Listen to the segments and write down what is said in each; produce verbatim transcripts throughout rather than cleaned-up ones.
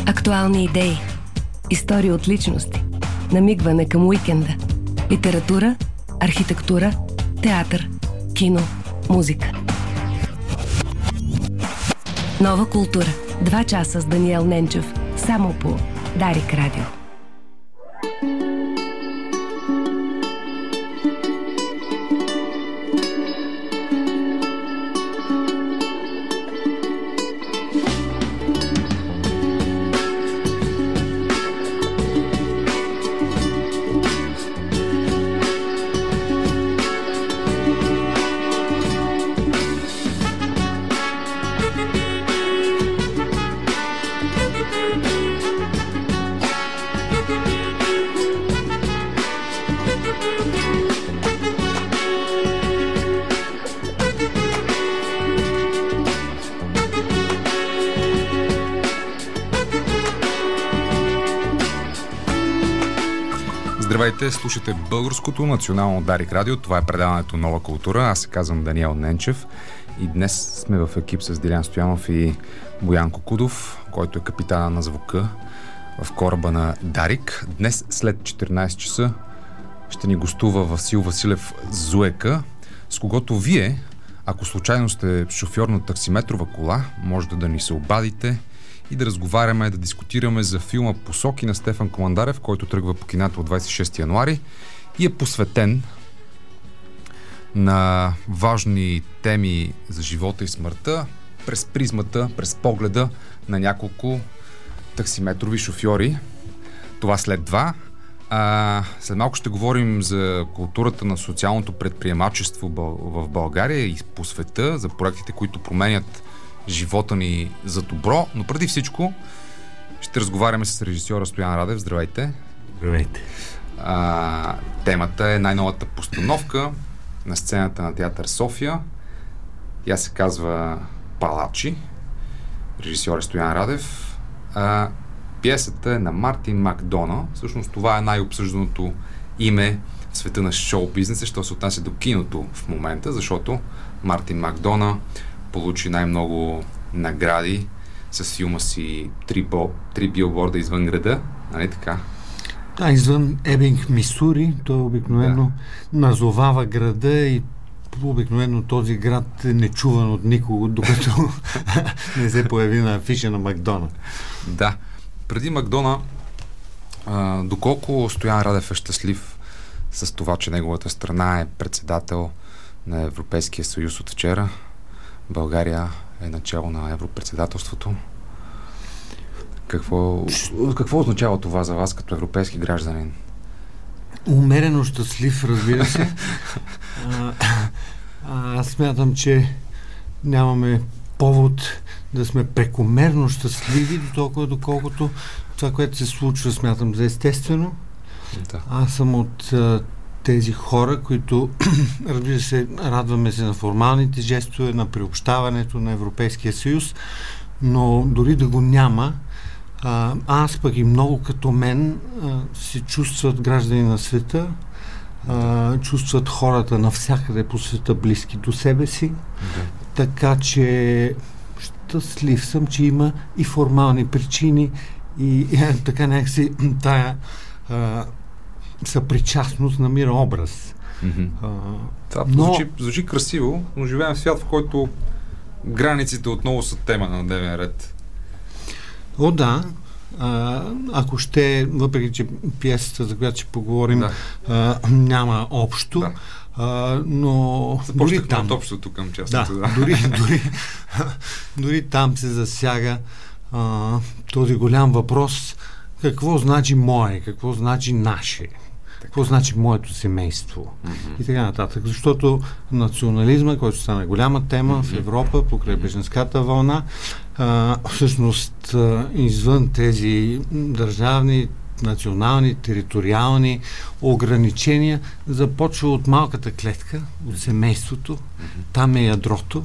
Актуални идеи, истории от личности, намигване към уикенда, литература, архитектура, театър, кино, музика. Нова култура. Два часа с Даниел Ненчев. Само по Дарик Радио. Здравейте, слушате Българското национално Дарик Радио. Това е предаването Нова култура. Аз се казвам Даниел Ненчев и днес сме в екип с Дилян Стоянов и Боян Кокудов, който е капитана на звука в кораба на Дарик. Днес след четиринайсет часа ще ни гостува Васил Василев Зуека, с когото вие, ако случайно сте шофьор на таксиметрова кола, можете да ни се обадите и да разговаряме, да дискутираме за филма "Посоки" на Стефан Командарев, който тръгва по кината от двайсет и шести януари и е посветен на важни теми за живота и смъртта през призмата, през погледа на няколко таксиметрови шофьори. Това след два. А, след малко ще говорим за културата на социалното предприемачество в България и по света, за проектите, които променят живота ни за добро, но преди всичко ще разговаряме с режисьора Стоян Радев. Здравейте! Здравейте! А, темата е най-новата постановка на сцената на театър София. Тя се казва "Палачи". Режисьор е Стоян Радев. А, пиесата е на Мартин Макдона. Всъщност това е най-обсъжданото име в света на шоу-бизнеса, що се отнася до киното в момента, защото Мартин Макдона получи най-много награди с филма си Три, бо, три билборда извън града, нали така? Да, извън Ебинг, Мисури. Той обикновено да. назовава града и обикновено този град е нечуван от никого, докато не се появи на афиша на Макдона. Да. Преди Макдона, а, доколко Стоян Радев е щастлив с това, че неговата страна е председател на Европейския съюз от вчера? България е начало на европредседателството. Какво, какво означава това за вас като европейски гражданин? Умерено щастлив, разбира се. а, а, аз смятам, че нямаме повод да сме прекомерно щастливи, до толкова доколкото това, което се случва, смятам за естествено. Да. Аз съм от а, тези хора, които, разбира се, радваме се на формалните жестове, на приобщаването на Европейския съюз, но дори да го няма, а, аз пък и много като мен а, се чувстват граждани на света, а, чувстват хората навсякъде по света близки до себе си, да. Така че щастлив съм, че има и формални причини и, и така някакси тая а, съпричастност намира образ. Mm-hmm. А, Това но... звучи, звучи красиво, но живеем в свят, в който границите отново са тема на дневен ред. О, да. А, ако ще, въпреки че пиесата, за която ще поговорим, да. а, няма общо, да. а, но дори там... от общото към частното. Да, да. Дори, дори, дори там се засяга а, този голям въпрос: какво значи мое, какво значи наше, какво значи моето семейство, mm-hmm. и така нататък. Защото национализма, който стана голяма тема mm-hmm. в Европа покрай бежанската вълна, а, всъщност а, извън тези държавни, национални, териториални ограничения, започва от малката клетка, от семейството, mm-hmm. там е ядрото.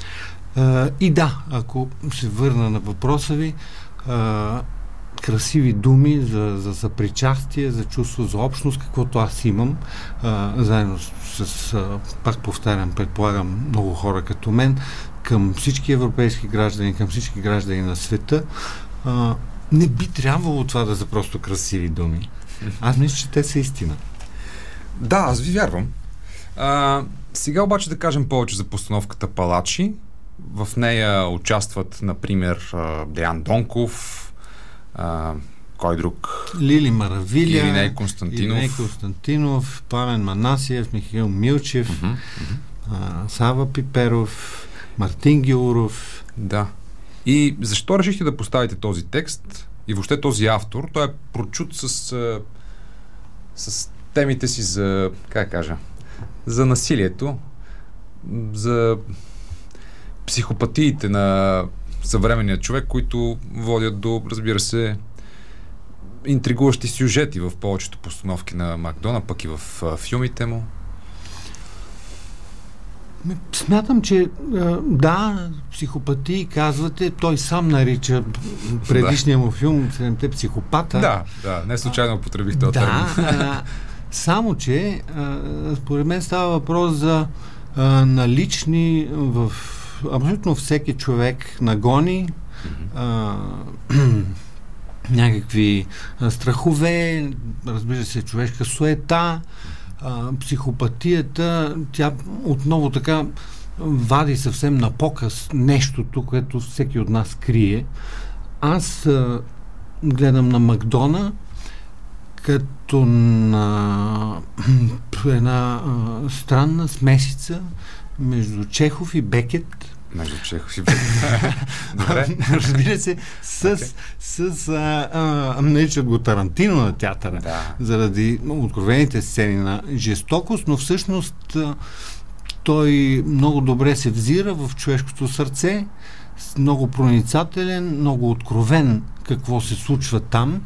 А, и да, ако се върна на въпроса ви, а, красиви думи за, за съпричастие, за чувство за общност, каквото аз имам, а, заедно с, с, а, пак повтарям, предполагам, много хора като мен, към всички европейски граждани, към всички граждани на света. А, Не би трябвало това да са просто красиви думи. Аз мисля, че те са истина. Да, аз ви вярвам. А, сега обаче да кажем повече за постановката Палачи. В нея участват, например, Деян Донков, а, кой друг? Лили Маравиля, Ириней Константинов, Ириней Константинов, Пламен Манасиев, Михаил Милчев, uh-huh, uh-huh. А, Сава Пиперов, Мартин Гилоров. Да. И защо решихте да поставите този текст и въобще този автор? Той е прочут с, с темите си за, как кажа, за насилието, за психопатиите на съвременния човек, които водят до, разбира се, интригуващи сюжети в повечето постановки на Макдона, пък и в а, филмите му. Смятам, че да, психопатии, казвате, той сам нарича предишния му филм Седемте психопата. Да, да, не случайно употребих този термин. Да, само, че според мен става въпрос за а, налични в абсолютно всеки човек нагони, а, някакви а, страхове, разбира се, човешка суета, а, психопатията, тя отново така вади съвсем на показ нещото, което всеки от нас крие. Аз а, гледам на Макдона като на една а, странна смесица между Чехов и Бекет. Между Чехов и Бекет. Добре. Разбира се, с, okay. с а, а, наричат го Тарантино на театъра, да. Заради откровените сцени на жестокост, но всъщност а, той много добре се взира в човешкото сърце, много проницателен, много откровен какво се случва там.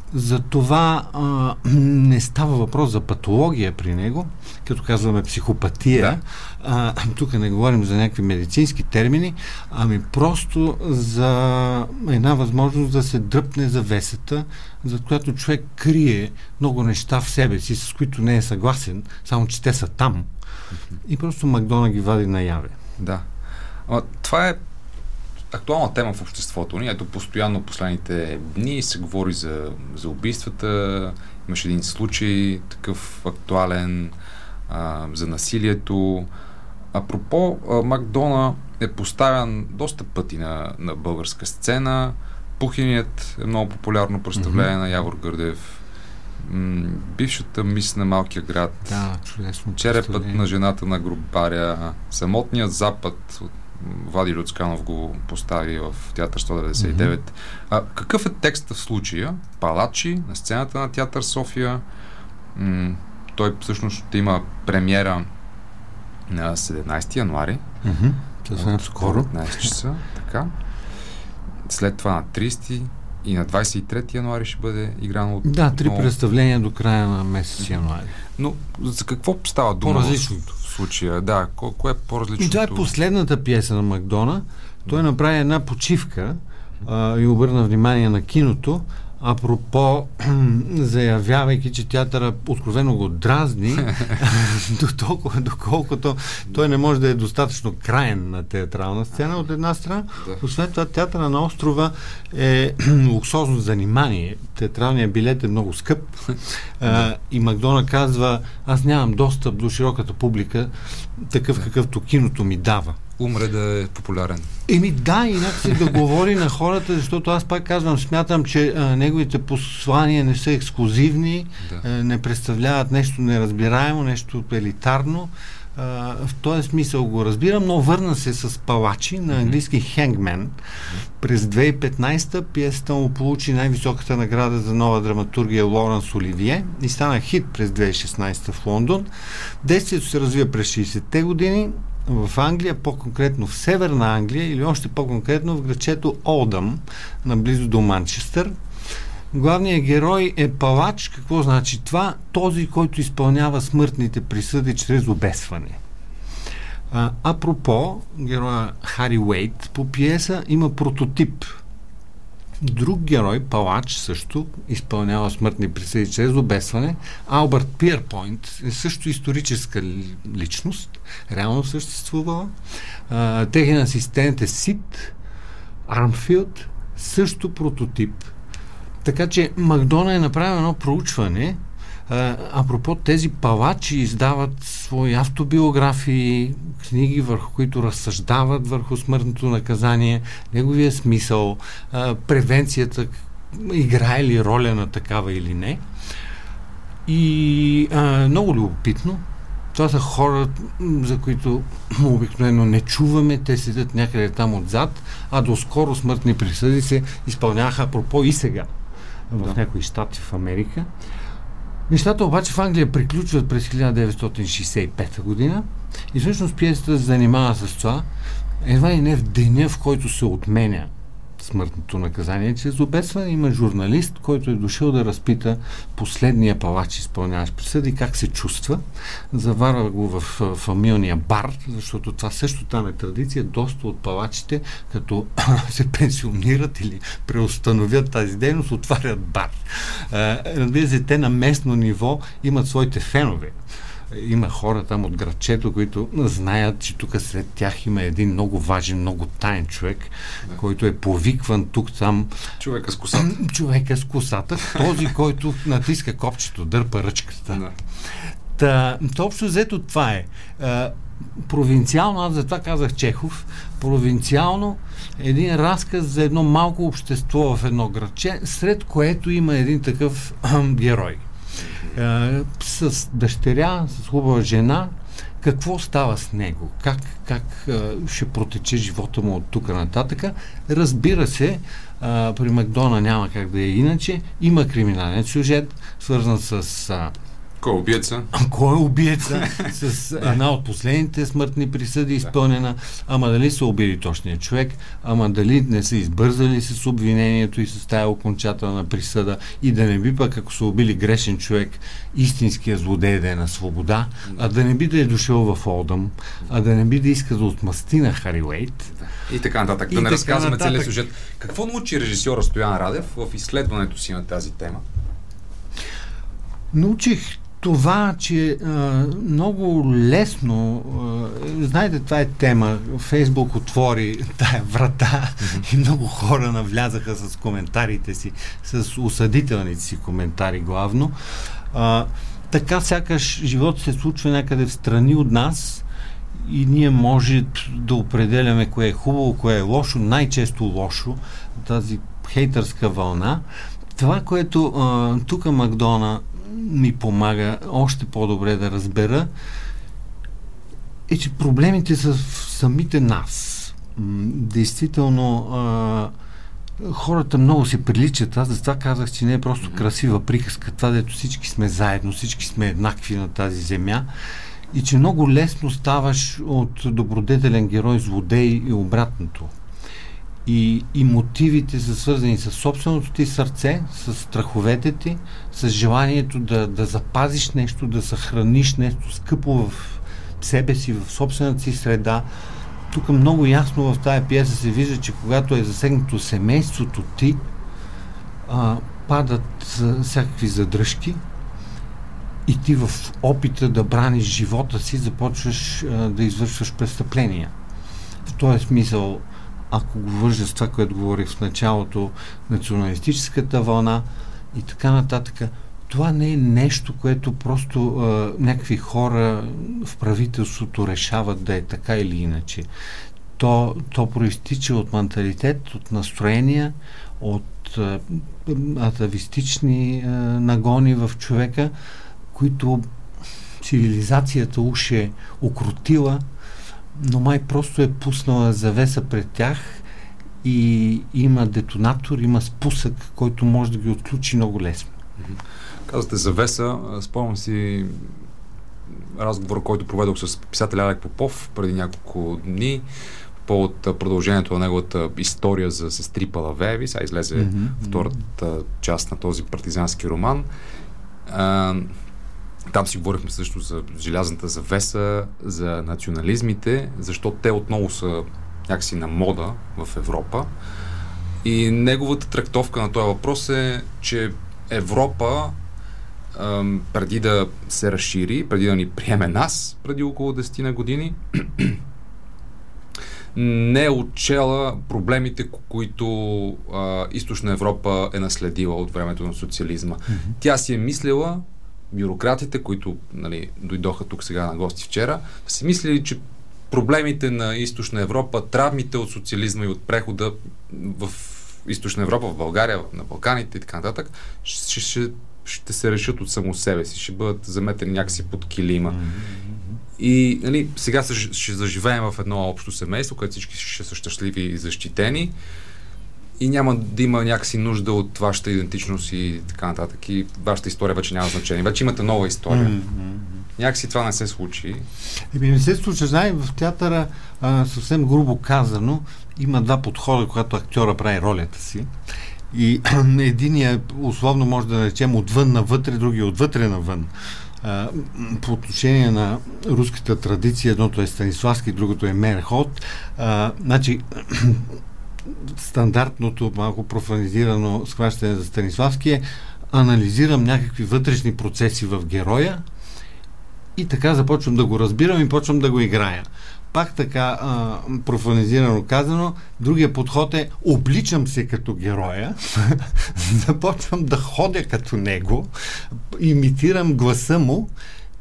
Затова а, не става въпрос за патология при него, като казваме психопатия. Да. А, тук не говорим за някакви медицински термини, ами просто за една възможност да се дръпне завесата, за която човек крие много неща в себе си, с които не е съгласен, само че те са там. И просто Макдона ги вади наяве. Да. А, това е актуална тема в обществото ни. Ето, постоянно последните дни се говори за, за убийствата. Имаше един случай, такъв актуален, а, за насилието. Апропо, а, Макдона е поставян доста пъти на, на българска сцена. Пухиният е много популярно представление mm-hmm. на Явор Гърдев. М- бившата мис на малкия град. Да, чудесно. Черепът на жената на гробаря. Самотният запад от Влади Люцканов го постави в Театър сто деветдесет и девет. Mm-hmm. А, какъв е текстът в случая? Палачи на сцената на Театър София. М- той всъщност ще има премиера на седемнайсети януари. Mm-hmm. Съвсем скоро. петнайсет часа. Така. След това на трийсети и на двайсет и трети януари ще бъде играно от... Да, три много... представления до края на месец януари. Но за какво става дума? По-различното. В случая, да. Ко- кое е по-различното? Това е последната пиеса на Макдона. Той направи една почивка а, и обърна внимание на киното, апропо, заявявайки, че театъра откровено го дразни, до толкова, доколкото той не може да е достатъчно краен на театрална сцена, от една страна. Да. Освен това, театъра на острова е луксозно занимание. Театралният билет е много скъп. а, и Макдона казва, аз нямам достъп до широката публика, такъв какъвто киното ми дава. Умре да е популярен. Еми да, инак да говори на хората, защото аз пак казвам, смятам, че а, неговите послания не са ексклузивни, да. а, не представляват нещо неразбираемо, нещо елитарно. А, в този смисъл го разбирам, но върна се с Палачи на английски Hangman. През две хиляди и петнайсета пиесата му получи най-високата награда за нова драматургия Лоренс Оливие и стана хит през две хиляди и шестнайсета в Лондон. Действието се развива през шейсетте години в Англия, по-конкретно в Северна Англия или още по-конкретно в градчето Олдъм, наблизо до Манчестър. Главният герой е палач. Какво значи това? Този, който изпълнява смъртните присъди чрез обесване. А, апропо, героя Хари Уейт по пиеса има прототип. Друг герой, палач, също изпълнява смъртни присъди чрез обесване. Албърт Пиърпойнт е също историческа личност, реално съществувала. Техен асистент е Сид Армфилд, също прототип. Така че Макдона е направил едно проучване. А, апропо, тези палачи издават свои автобиографии, книги, върху които разсъждават върху смъртното наказание, неговия смисъл, а, превенцията, играе ли роля на такава или не. И а, много любопитно. Това са хора, за които обикновено не чуваме, те седят някъде там отзад, а доскоро смъртни присъди се изпълняваха, апропо и сега в да. някои щати в Америка. Нещата обаче в Англия приключват през хиляда деветстотин шейсет и пета година и всъщност пиесата се занимава с това, едва и не в деня, в който се отменя смъртното наказание чрез обесване. Има журналист, който е дошъл да разпита последния палач, изпълняващ присъди, как се чувства. Заварва го в фамилния бар, защото това също там е традиция. Доста от палачите, като се пенсионират или преустановят тази дейност, отварят бар. Разбира се, те на местно ниво имат своите фенове. Има хора там от градчето, които знаят, че тук сред тях има един много важен, много таен човек, да. който е повикван тук-там. Човека с косата. Човека с косата. Този, който натиска копчето, дърпа ръчката. Да. Та, то общо взето това е. А, провинциално, аз затова казах Чехов, провинциално един разказ за едно малко общество в едно градче, сред което има един такъв герой. Uh, с дъщеря, с хубава жена, какво става с него? Как, как uh, ще протече живота му от тук нататък? Разбира се, uh, при Макдона няма как да е иначе. Има криминален сюжет, свързан с... Uh, Кой е убиеца? Кой е убиеца? С една от последните смъртни присъди изпълнена. Ама дали са убили точния човек? Ама дали не са избързали с обвинението и с тая окончателна присъда? И да не би пък, ако са убили грешен човек, истинския злодей да е на свобода, а да не би да е дошъл в Олдъм, а да не би да иска да отмъсти на Хари Уейт. И така нататък. Да не разказваме целият сюжет. Какво научи режисьора Стоян Радев в изследването си на тази тема? Научих това, че а, много лесно, а, знаете, това е тема, Фейсбук отвори тая врата mm-hmm. и много хора навлязаха с коментарите си, с осъдителните си коментари главно. А, така сякаш живот се случва някъде в страни от нас и ние може да определяме кое е хубаво, кое е лошо, най-често лошо, тази хейтърска вълна. Това, което а, тук Макдона ми помага още по-добре да разбера, е, че проблемите са в самите нас. Действително, а, хората много се приличат. Аз затова казах, че не е просто красива приказка. Това, дето всички сме заедно, всички сме еднакви на тази земя и че много лесно ставаш от добродетелен герой злодей и обратното. И, и мотивите са свързани с собственото ти сърце, с страховете ти, с желанието да, да запазиш нещо, да съхраниш нещо скъпо в себе си, в собствената си среда. Тук много ясно в тая пиеса се вижда, че когато е засегнато семейството ти, а, падат а, всякакви задръжки и ти в опита да браниш живота си започваш а, да извършваш престъпления. В този смисъл, ако го вържа с това, което говорих в началото, националистическата вълна и така нататък, това не е нещо, което просто а, някакви хора в правителството решават да е така или иначе. То, то проистича от менталитет, от настроения, от а, атавистични а, нагони в човека, които цивилизацията уж е окрутила, но май просто е пуснала завеса пред тях и има детонатор, има спусък, който може да ги отключи много лесно. Казвате завеса, спомням си разговор, който проведох с писателя Алек Попов преди няколко дни по продължението на неговата история за сестри Палавееви. Сега излезе mm-hmm. втората част на този партизански роман. А, там си говорихме също за желязната завеса, за национализмите, защото те отново са някакси на мода в Европа. И неговата трактовка на този въпрос е, че Европа ам, преди да се разшири, преди да ни приеме нас, преди около десет години, не е отчела проблемите, които а, Източна Европа е наследила от времето на социализма. Mm-hmm. Тя си е мислила, бюрократите, които, нали, дойдоха тук сега на гости вчера, си мислили, че проблемите на Източна Европа, травмите от социализма и от прехода в Източна Европа, в България, на Балканите и така нататък, ще, ще, ще се решат от само себе си, ще бъдат заметени някакси под килима. Mm-hmm. И, нали, сега ще заживеем в едно общо семейство, което всички ще са щастливи и защитени и няма да има някакси нужда от вашата идентичност и така нататък. И вашата история вече няма значение. Вече имате нова история. Mm-hmm. Някакси това не се случи. Еми не се случи. Знае, в театъра, а, съвсем грубо казано, има два подхода, когато актьора прави ролята си. И единия условно може да наречем отвън навътре, другия отвътре навън. А, по отношение на руската традиция, едното е Станиславски, другото е Мерхот. А, значи, стандартното, малко профанизирано схващане за Станиславски е: анализирам някакви вътрешни процеси в героя и така започвам да го разбирам и почвам да го играя. Пак така а, профанизирано казано, другия подход е: обличам се като героя, започвам да ходя като него, имитирам гласа му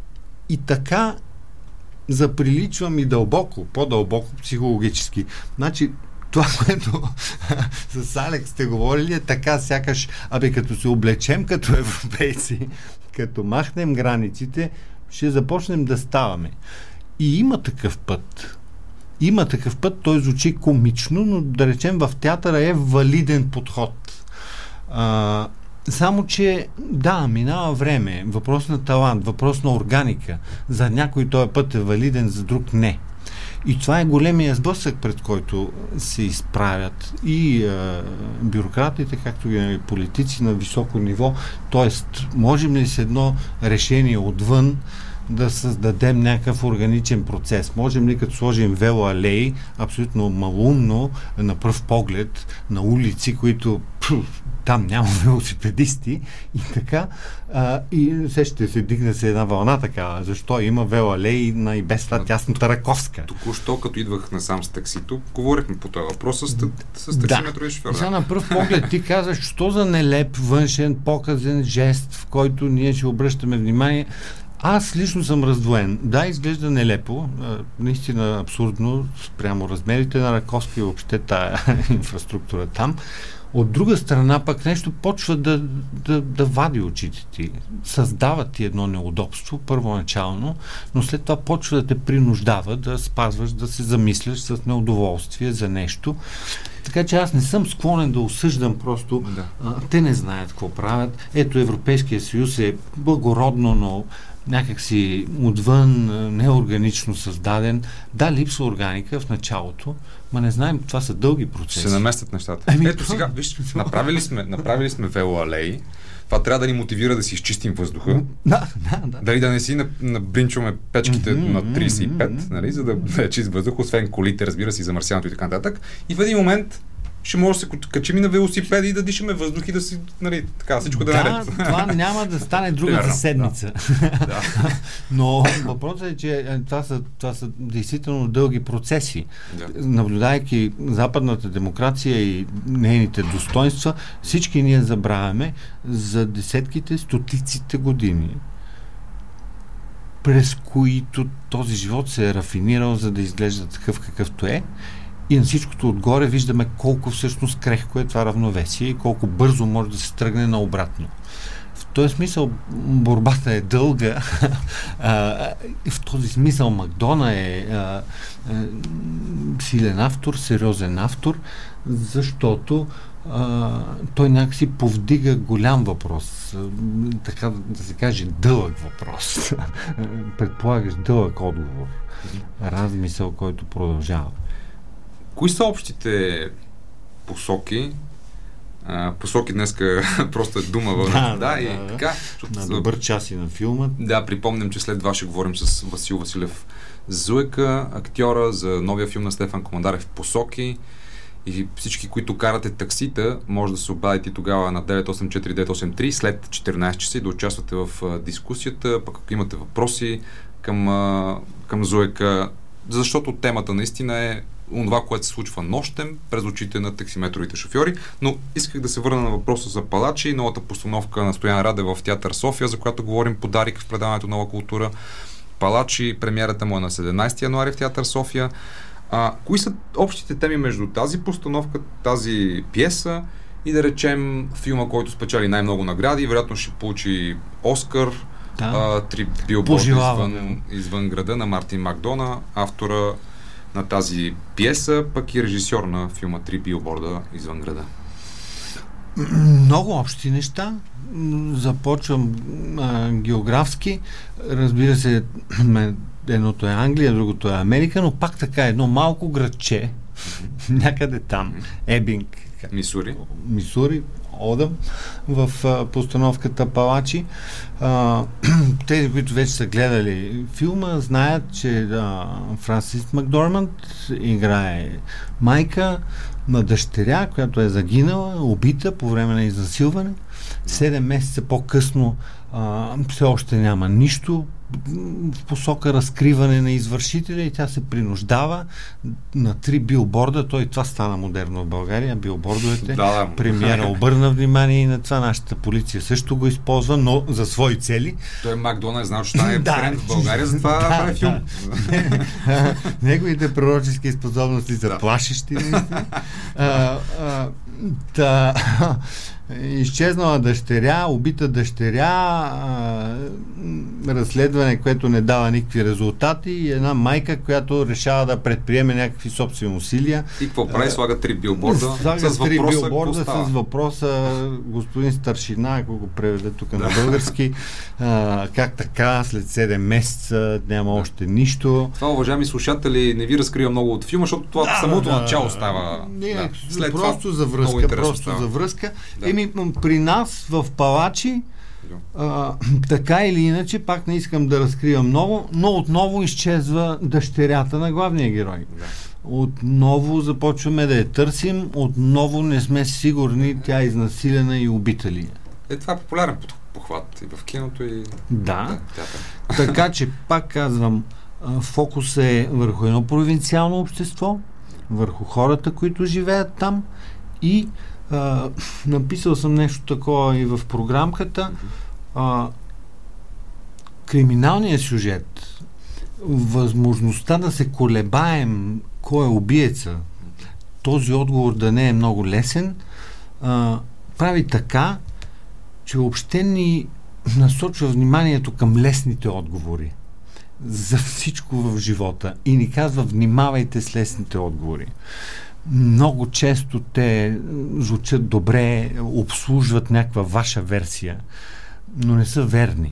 и така заприличвам и дълбоко, по-дълбоко психологически. Значи, това, което с Алекс сте говорили, е така сякаш, абе, като се облечем като европейци, като махнем границите, ще започнем да ставаме. И има такъв път. Има такъв път, той звучи комично, но да речем в театъра е валиден подход. А, само, че да, минава време, въпрос на талант, въпрос на органика. За някой този път е валиден, за друг не. И това е големия сблъсък, пред който се изправят и а, бюрократите, както и политици на високо ниво. Тоест, можем ли с едно решение отвън да създадем някакъв органичен процес? Можем ли, като сложим велоалеи, абсолютно малумно, на пръв поглед, на улици, които пф, там няма велосипедисти и така, а, и все ще се дигне се една вълна така. Защо има велоалеи на и без това тясната Раковска? Току-що, като идвах насам с таксито, говорихме по този въпрос с, с таксиметровия шофьор. Да. Сега на пръв поглед ти казваш, що за нелеп, външен, показен жест, в който ние ще обръщаме внимание. Аз лично съм раздвоен. Да, изглежда нелепо, наистина абсурдно, спрямо размерите на Раковска и въобще тая инфраструктура там. От друга страна пък нещо почва да, да, да вади очите ти. Създава ти едно неудобство първоначално, но след това почва да те принуждава да спазваш, да се замисляш с неудоволствие за нещо. Така че аз не съм склонен да осъждам просто. Да. А, те не знаят какво правят. Ето, Европейския съюз е благородно, но някакси отвън, неорганично създаден. Да, липсва органика в началото, ма не знаем, това са дълги процеси. Се наместят нещата. Ами, ето сега, виж, направили сме, направили сме велоалеи. Това трябва да ни мотивира да си изчистим въздуха. Да, да, да. Дали да не си набринчваме печките mm-hmm, на трийсет и пет, mm-hmm. нали, за да, да е чист въздух, освен колите, разбира се, и замърсяването и така нататък. И в един момент ще може да се качим и на велосипеди и да дишаме въздух и да си, нали, така, всичко да, да е наред. Това няма да стане другата Примерно, седмица. Да. Но въпросът е, че това са, това са действително дълги процеси. Да. Наблюдайки западната демокрация и нейните достоинства, всички ние забравяме за десетките, стотиците години, през които този живот се е рафинирал, за да изглежда такъв какъвто е. И на всичкото отгоре виждаме колко всъщност крехко е това равновесие и колко бързо може да се тръгне наобратно. В този смисъл борбата е дълга. В този смисъл Макдона е а, а, силен автор, сериозен автор, защото а, той някакси повдига голям въпрос. Така да се каже, дълъг въпрос. Предполагаш дълъг отговор. Размисъл, който продължава. Кои са общите посоки? А, посоки днеска просто е дума във. Да, да, да, и да, така. На добър час и на филма. Да, припомням, че след това ще говорим с Васил Василев Зуека, актьора, за новия филм на Стефан Командарев "Посоки". И всички, които карате таксита, може да се обадите тогава на девет осем четири девет осем три след четиринайсет часа и да участвате в а, дискусията, пък ако имате въпроси към, а, към Зуека, защото темата наистина е това, което се случва нощем през очите на таксиметровите шофьори. Но исках да се върна на въпроса за Палачи, новата постановка на Стоян Радев в Театър София, за която говорим по Дарик в предаването Нова култура. Палачи, премиерата му е на седемнайсети януари в Театър София. А, кои са общите теми между тази постановка, тази пиеса и да речем филма, който спечели най-много награди, вероятно ще получи Оскар, да. а, Три билборда извън, извън града на Мартин Макдона, автора на тази пиеса, пък и режисьор на филма Три билборда извън града. Много общи неща. Започвам а, географски. Разбира се, едното е Англия, другото е Америка, но пак така едно малко градче, някъде там, Ебинг, Мисури. Мисури, Одъм, в а, постановката Палачи. А, тези, които вече са гледали филма, знаят, че а, Франсис Макдорманд играе майка на дъщеря, която е загинала, убита по време на изнасилване. Седем месеца по-късно а, все още няма нищо в посока разкриване на извършителя и тя се принуждава на три билборда. Той това стана модерно в България, билбордовете. Да, да. Премиера обърна внимание и на това. Нашата полиция също го използва, но за свои цели. Той Макдона е знал, че това е бренд в България, затова да, прави филм. Да. Неговите пророчески способности са да. Плашещи. а, а, та, изчезнала дъщеря, убита дъщеря, а, разследване, което не дава никакви резултати и една майка, която решава да предприеме някакви собствени усилия. И какво прави? Слага три билборда слага с три въпроса, билборда с въпроса господин Старшина, ако го преведе тук на български, а, как така, след седем месеца няма да. Още нищо. Това, уважаеми слушатели, не ви разкрива много от филма, защото това да, самото да, начало става. Не, да. След просто това, за връзка, просто става. За връзка. Да. Еми, при нас в Палачи а, така или иначе, пак не искам да разкривам много, но отново изчезва дъщерята на главния герой. Да. Отново започваме да я търсим, отново не сме сигурни тя е изнасилена и убита ли. Е, това е популярен похват и в киното и... Да. да така че, пак казвам, фокус е върху едно провинциално общество, върху хората, които живеят там и а, написал съм нещо такова и в програмката. А, криминалният сюжет, възможността да се колебаем кой е убиеца, този отговор да не е много лесен, а, прави така, че въобще ни насочва вниманието към лесните отговори за всичко в живота и ни казва: внимавайте с лесните отговори. Много често те звучат добре, обслужват някаква ваша версия, но не са верни.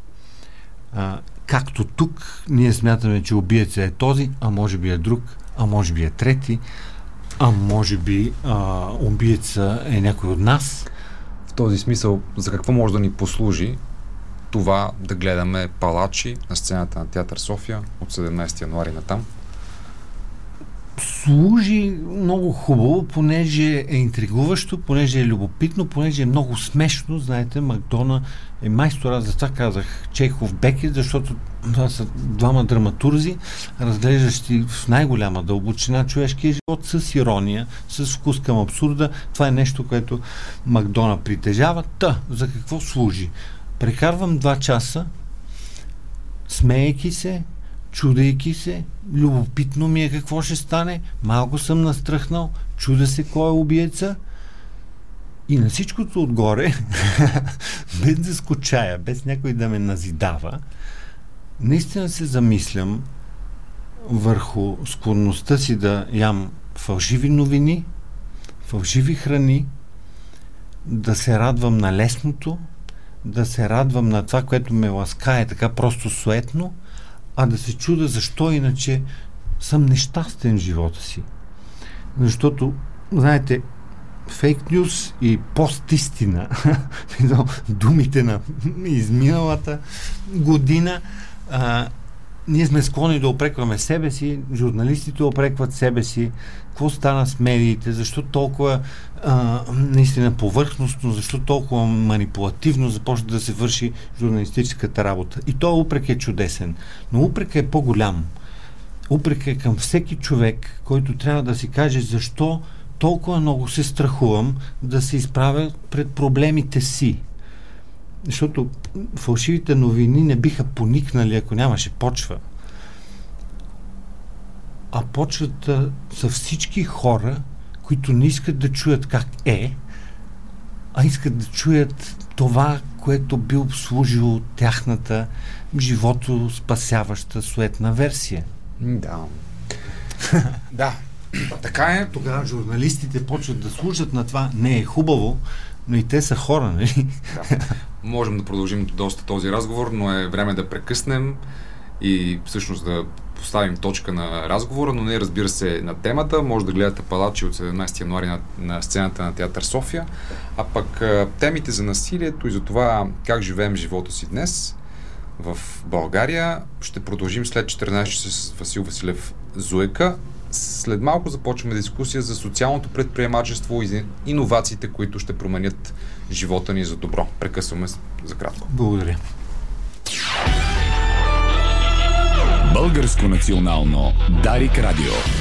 А, както тук ние смятаме, че убиеца е този, а може би е друг, а може би е трети, а може би а, убиеца е някой от нас. В този смисъл, за какво може да ни послужи това да гледаме Палачи на сцената на Театър София от седемнайсети януари натам? Служи много хубаво, понеже е интригуващо, понеже е любопитно, понеже е много смешно. Знаете, Макдона е майстора, за това казах Чехов, Бекет, защото това са двама драматурзи, разглеждащи в най-голяма дълбочина човешкия живот с ирония, с вкус към абсурда. Това е нещо, което Макдона притежава. Та, за какво служи? Прекарвам два часа, смеейки се, чудейки се, любопитно ми е какво ще стане, малко съм настръхнал, чудя се кой е убиеца и на всичкото отгоре, без да скучая, без някой да ме назидава, наистина се замислям върху склонността си да ям фалшиви новини, фалшиви храни, да се радвам на лесното, да се радвам на това, което ме ласкае така просто суетно, а да се чуда защо иначе съм нещастен в живота си. Защото, знаете, фейк нюс и пост-истина, думите на изминалата година, а, ние сме склонни да опрекваме себе си, журналистите опрекват себе си. Какво стана с медиите? Защо толкова а, наистина повърхностно, защо толкова манипулативно започва да се върши журналистическата работа? И този упрек е чудесен. Но упрек е по-голям. упрека е към всеки човек, който трябва да си каже защо толкова много се страхувам да се изправя пред проблемите си. Защото фалшивите новини не биха поникнали, ако нямаше почва. А почвата са всички хора, които не искат да чуят как е, а искат да чуят това, което би обслужило тяхната живото спасяваща суетна версия. Да. Да. Така е. Тогава журналистите почват да слушат на това. Не е хубаво, но и те са хора, нали? Да. Можем да продължим доста този разговор, но е време да прекъснем и всъщност да поставим точка на разговора, но не, разбира се, на темата. Може да гледате Палачи от седемнайсети януари на, на сцената на Театър София, а пък темите за насилието и за това как живеем живота си днес в България ще продължим след четиринайсет часа с Васил Василев Зуека. След малко започваме дискусия за социалното предприемачество и иновациите, които ще променят живота ни за добро. Прекъсваме за кратко. Благодаря. Българско национално Дарик Радио.